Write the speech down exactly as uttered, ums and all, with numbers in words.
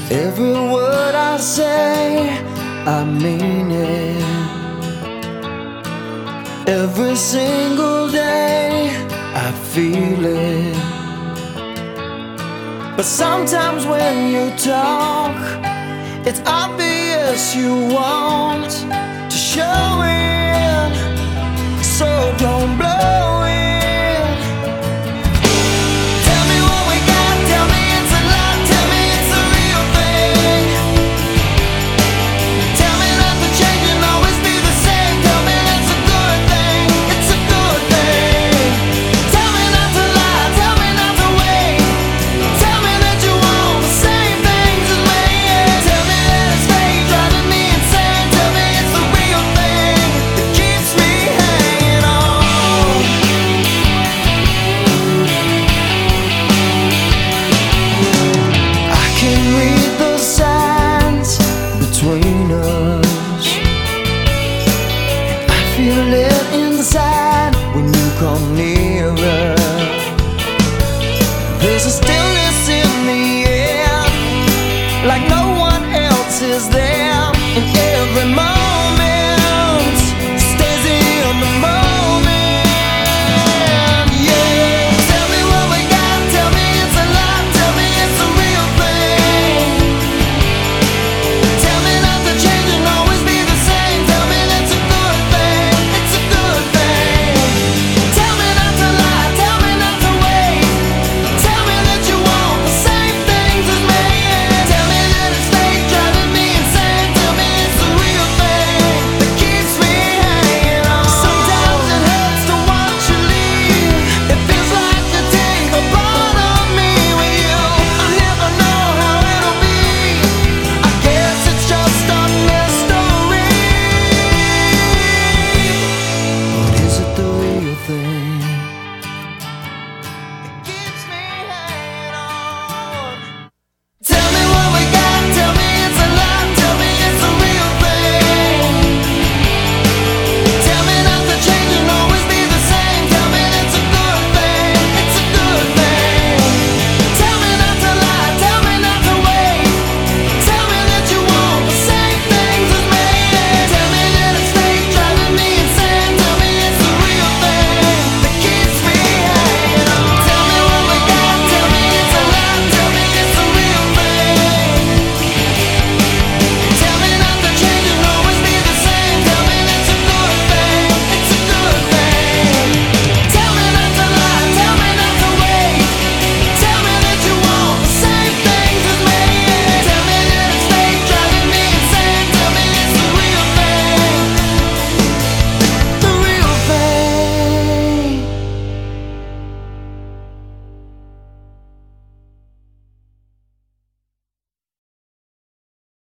Every word I say, I mean it. Every single day, I feel it. But sometimes when you talk, it's obvious you want to show it, so don't blow it. Tell me what we got, tell me it's a lot, tell me it's a real thing. Tell me that the change can always be the same. Tell me that's a good thing, it's a good thing. Tell me not to lie, tell me not to wait. Tell me that you want the same things as me. Tell me that it's fake, driving me insane. Tell me it's the real thing that keeps me hanging on. I can read the signs between us. I feel it inside when you come nearer. There's a still